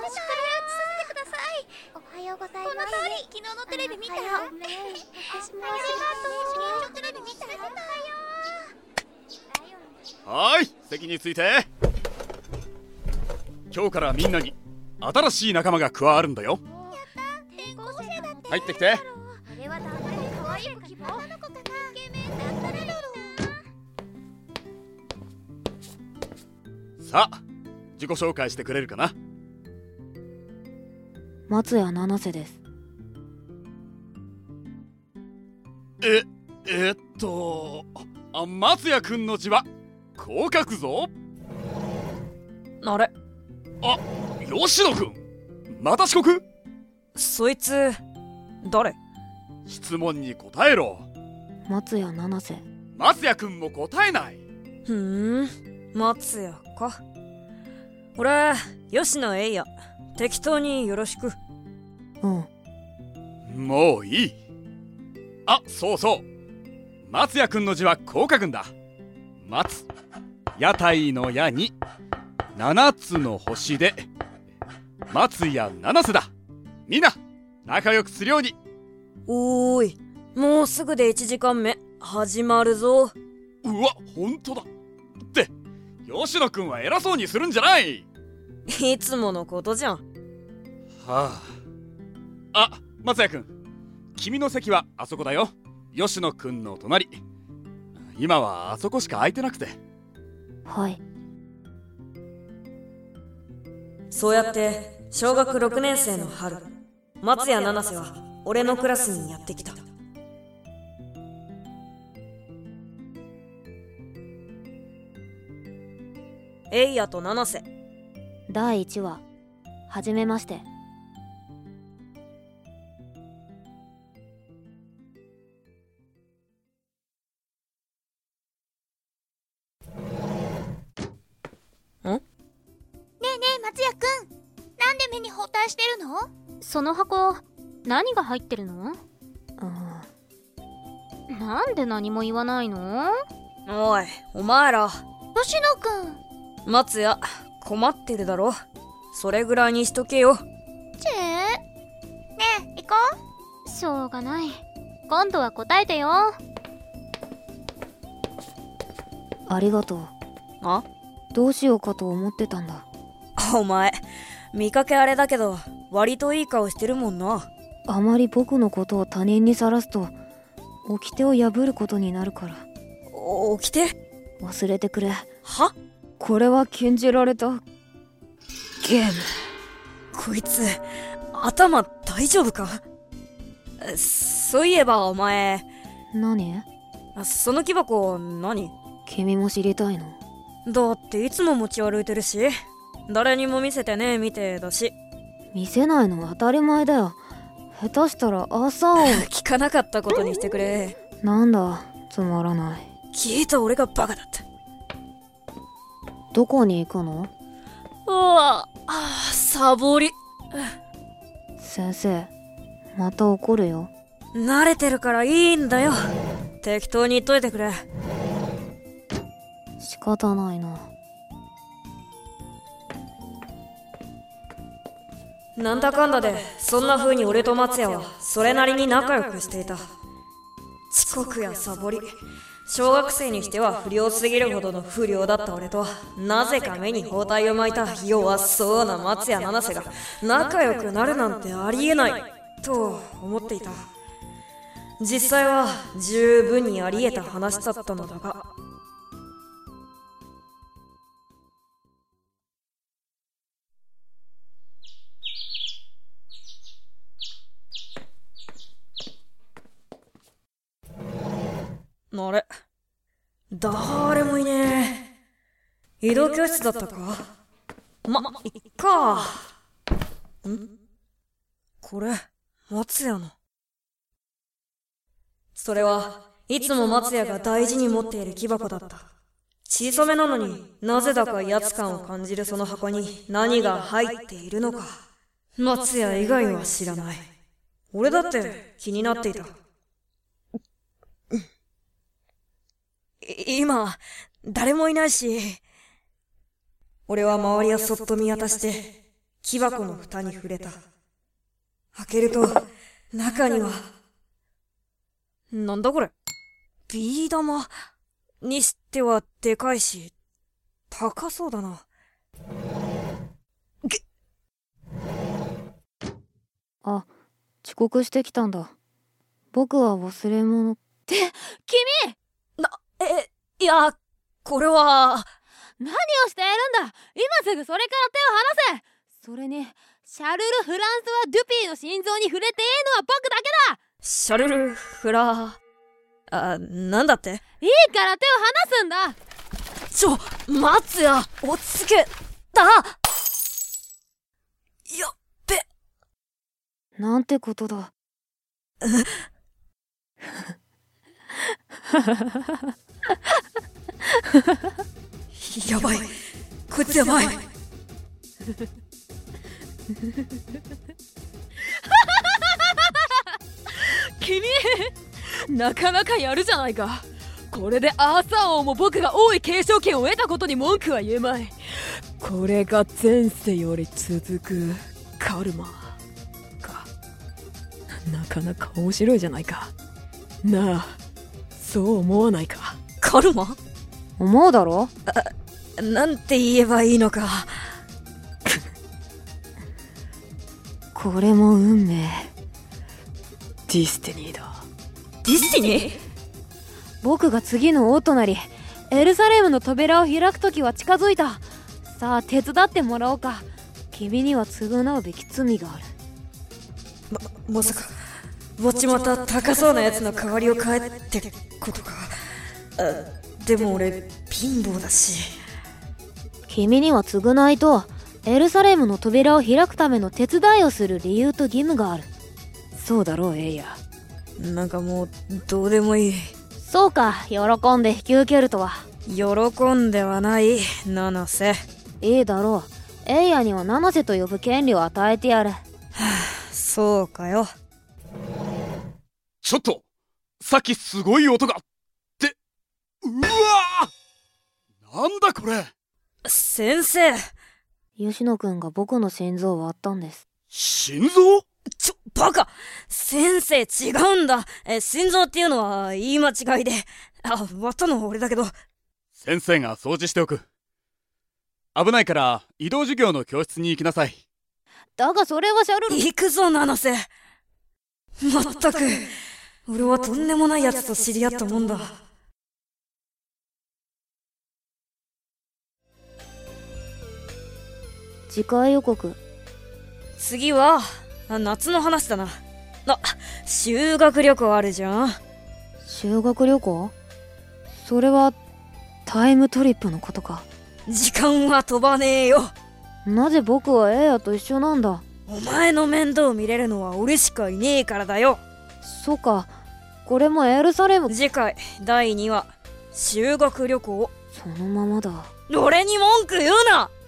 させてください。おはようございます。この通り、昨日のテレビ見た？私もありがとう。テレビ見た？ はい、席について。今日からみんなに新しい仲間が加わるんだよ。 やった。転校生だって。 入ってきて。 あれは誰？可愛い子希望？女の子かな？イケメンだったらだろう。さあ、自己紹介してくれるかな。 松谷七瀬です。 松谷くんの字はこう書くぞ。 あれ？ あ、吉野くん、また遅刻？ そいつ誰？ 質問に答えろ。 松谷七瀬。 松谷くんも答えない。 松谷か。俺吉野栄也、適当によろしく。 もういい。あ、そうそう、松谷くんの字はこう書くんだ。松、屋台の屋に七つの星で松谷七瀬だ。みんな仲良くするように。 おーい、もうすぐで1時間目始まるぞ。 うわ、ほんとだ。って吉野くんは偉そうにするんじゃない。 いつものことじゃん。 松谷くん、君の席はあそこだよ。吉野くんの隣。今はあそこしか空いてなくて。 はい。 そうやって小学6年生の春、松谷七瀬は俺のクラスにやってきた。栄也と七瀬。 第1話、はじめまして。 松谷くん、なんで目に包帯してるの？ その箱、何が入ってるの？なんで何も言わないの？ おい、お前ら。 吉野くん。 松谷、困ってるだろ。それぐらいにしとけよ。 ねえ、行こう。しょうがない。今度は答えてよ。 ありがとう。どうしようかと思ってたんだ。 お前、見かけあれだけど割といい顔してるもんな。 あまり僕のことを他人にさらすと掟を破ることになるから。 掟？ 忘れてくれ。 は？ これは禁じられたゲーム。 こいつ頭大丈夫か？そういえばお前。 何？ その木箱何？ 君も知りたいの？ だっていつも持ち歩いてるし、誰にも見せてねえみてえだし。 見せないのは当たり前だよ。下手したら朝を聞かなかったことにしてくれ。 なんだ、つまらない。 聞いた俺がバカだった。 どこに行くの？ サボり。 先生、また怒るよ。 慣れてるからいいんだよ。適当に言っといてくれ。 仕方ないな。 なんだかんだでそんな風に俺と松也はそれなりに仲良くしていた。遅刻やサボり、小学生にしては不良すぎるほどの不良だった俺と、なぜか目に包帯を巻いた弱そうな松谷七瀬が仲良くなるなんてありえないと思っていた。実際は十分にあり得た話だったのだが。あれ、誰もいねえ。移動教室だったか？いっか。これ、松屋の。それはいつも松屋が大事に持っている木箱だった。小さめなのになぜだか威圧感を感じるその箱に何が入っているのか、松屋以外は知らない。俺だって気になっていた。今、誰もいないし。俺は周りをそっと見渡して、 木箱の蓋に触れた。開けると、中には、なんだこれ。ビー玉にしてはでかいし、高そうだな。 あ、遅刻してきたんだ。僕は忘れ物。 君いや、これは、 何をしているんだ。今すぐそれから手を離せ。それにシャルル・フランスは・デュピーの心臓に触れていいのは僕だけだ。 シャルル・フラなんだって。 いいから手を離すんだ。 待つや、落ち着け。だやっべ。 なんてことだ。 やばい、こいつやばい。 君なかなかやるじゃないか。これでアーサー王も僕が王位継承権を得たことに文句は言えまい。これが前世より続くカルマか。なかなか面白いじゃないか。なあ、そう思わないか。 カルマ？ 思うだろ？ なんて言えばいいのか。 これも運命。ディスティニーだ。 ディスティニー？ 僕が次の王となりエルサレムの扉を開く時は近づいた。さあ手伝ってもらおうか。君には償うべき罪がある。 まさかぼっちまた高そうなやつの代わりを変えってことか。でも俺貧乏だし。 君には償いとエルサレムの扉を開くための手伝いをする理由と義務がある。そうだろう、エイヤ。 なんかもうどうでもいい。 そうか、喜んで引き受けるとは。 喜んではない、七瀬。 いいだろう。エイヤには七瀬と呼ぶ権利を与えてやる。 そうかよ。 ちょっと、さっきすごい音が。って、うわー！なんだこれ。 先生。 吉野くんが僕の心臓を割ったんです。 心臓？ バカ！先生違うんだ。心臓っていうのは言い間違いで。割ったのは俺だけど。 先生が掃除しておく。危ないから移動授業の教室に行きなさい。 だがそれはシャルル。 行くぞ、七瀬。まったく、俺はとんでもないやつと知り合ったもんだ。 次回予告。 次は夏の話だな。修学旅行あるじゃん。 修学旅行？それはタイムトリップのことか。 時間は飛ばねえよ。 なぜ僕はエイヤと一緒なんだ？ お前の面倒見れるのは俺しかいねえからだよ。 そうか、これもエルサレム。 次回第2話修学旅行。 そのままだ。 俺に文句言うな。